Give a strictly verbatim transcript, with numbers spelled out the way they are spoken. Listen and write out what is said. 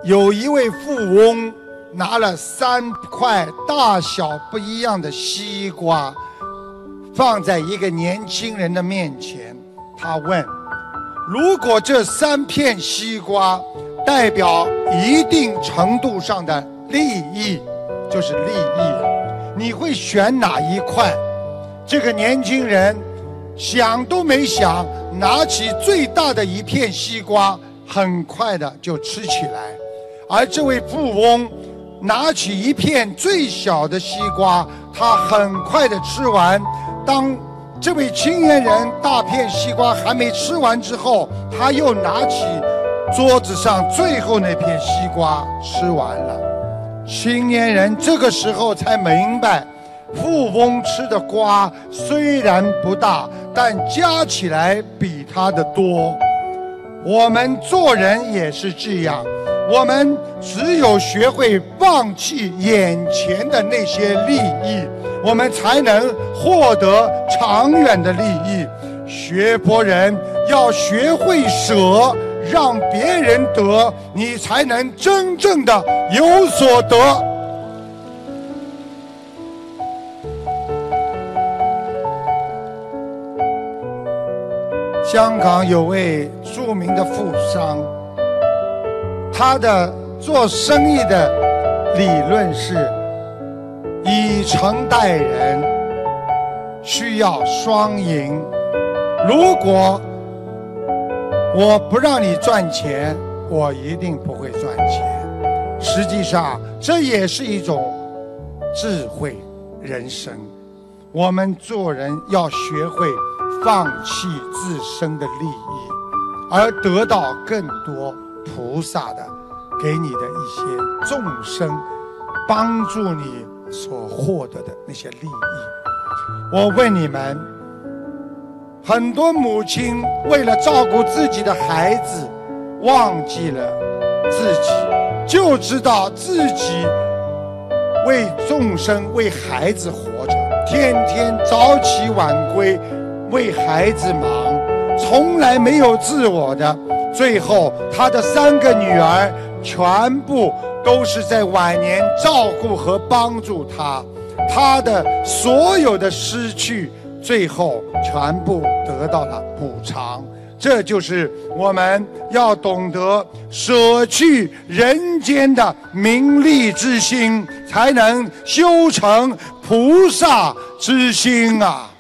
有一位富翁拿了三块大小不一样的西瓜，放在一个年轻人的面前。他问：如果这三片西瓜代表一定程度上的利益，就是利益，你会选哪一块？这个年轻人想都没想，拿起最大的一片西瓜，很快的就吃起来。而这位富翁拿起一片最小的西瓜，他很快的吃完。当这位青年人大片西瓜还没吃完之后，他又拿起桌子上最后那片西瓜吃完了。青年人这个时候才明白，富翁吃的瓜虽然不大，但加起来比他的多。我们做人也是这样，我们只有学会放弃眼前的那些利益，我们才能获得长远的利益。学佛人要学会舍，让别人得，你才能真正的有所得。香港有位著名的富商，他的做生意的理论是以诚待人，需要双赢。如果我不让你赚钱，我一定不会赚钱。实际上这也是一种智慧人生。我们做人要学会放弃自身的利益，而得到更多菩萨的给你的一些众生帮助你所获得的那些利益。我问你们，很多母亲为了照顾自己的孩子，忘记了自己，就知道自己为众生为孩子活着，天天早起晚归，为孩子忙，从来没有自我的。最后他的三个女儿全部都是在晚年照顾和帮助他，他的所有的失去最后全部得到了补偿。这就是我们要懂得舍去人间的名利之心，才能修成菩萨之心啊。